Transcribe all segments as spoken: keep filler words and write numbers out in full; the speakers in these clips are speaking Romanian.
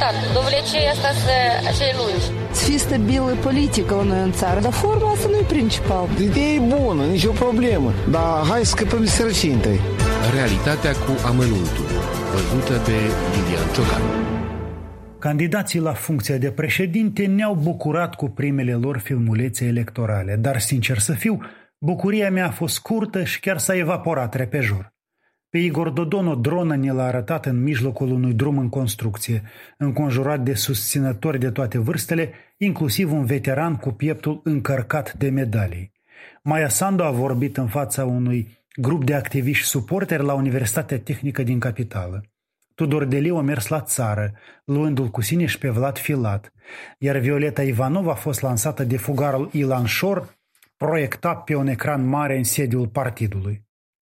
interesat. Domnule, ce e asta să acei lungi? Să fie stabilă politică la noi în țară, dar forma asta nu e principal. Ideea e bună, nicio problemă, dar hai să scăpăm de sărăcie întâi. Realitatea cu amănuntul, văzută de Lilian Ciocan. Candidații la funcția de președinte ne-au bucurat cu primele lor filmulețe electorale, dar, sincer să fiu, bucuria mea a fost scurtă și chiar s-a evaporat repejor. Pe Igor Dodon o dronă ne l-a arătat în mijlocul unui drum în construcție, înconjurat de susținători de toate vârstele, inclusiv un veteran cu pieptul încărcat de medalii. Maia Sandu a vorbit în fața unui grup de activiști suporteri la Universitatea Tehnică din capitală. Tudor Deliu a mers la țară, luându-l cu sine și pe Vlad Filat, iar Violeta Ivanov a fost lansată de fugarul Ilan Șor, proiectat pe un ecran mare în sediul partidului.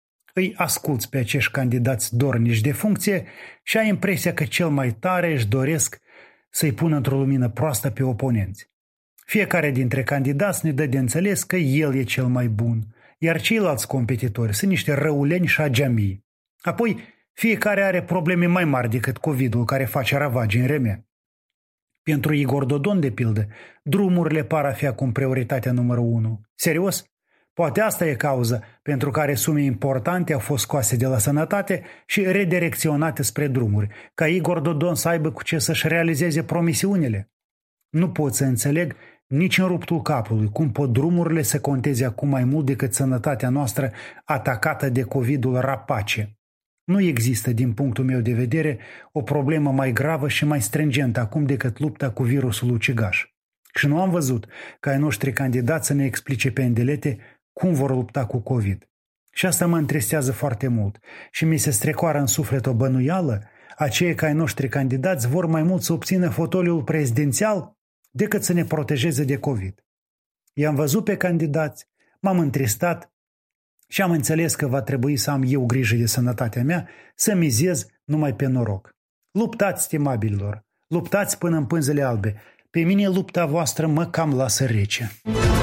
Îi asculți pe acești candidați dornici de funcție și ai impresia că cel mai tare își doresc să-i pună într-o lumină proastă pe oponenți. Fiecare dintre candidați ne dă de înțeles că el e cel mai bun, iar ceilalți competitori sunt niște răuleni și ageamii. Apoi, fiecare are probleme mai mari decât COVID-ul care face ravagii în reme. Pentru Igor Dodon, de pildă, drumurile par a fi acum prioritatea numărul unu. Serios? Poate asta e cauza pentru care sume importante au fost scoase de la sănătate și redirecționate spre drumuri, ca Igor Dodon să aibă cu ce să-și realizeze promisiunile. Nu pot să înțeleg nici în ruptul capului cum pot drumurile să conteze acum mai mult decât sănătatea noastră atacată de COVID-ul rapace. Nu există, din punctul meu de vedere, o problemă mai gravă și mai stringentă acum decât lupta cu virusul ucigaș. Și nu am văzut ca ai noștri candidați să ne explice pe îndelete cum vor lupta cu COVID. Și asta mă întristează foarte mult și mi se strecoară în suflet o bănuială, aceia că ai noștri candidați vor mai mult să obțină fotoliul prezidențial decât să ne protejeze de COVID. I-am văzut pe candidați, m-am întristat și am înțeles că va trebui să am eu grijă de sănătatea mea, să mizez numai pe noroc. Luptați, stimabililor, luptați până în pânzele albe. Pe mine lupta voastră mă cam lasă rece.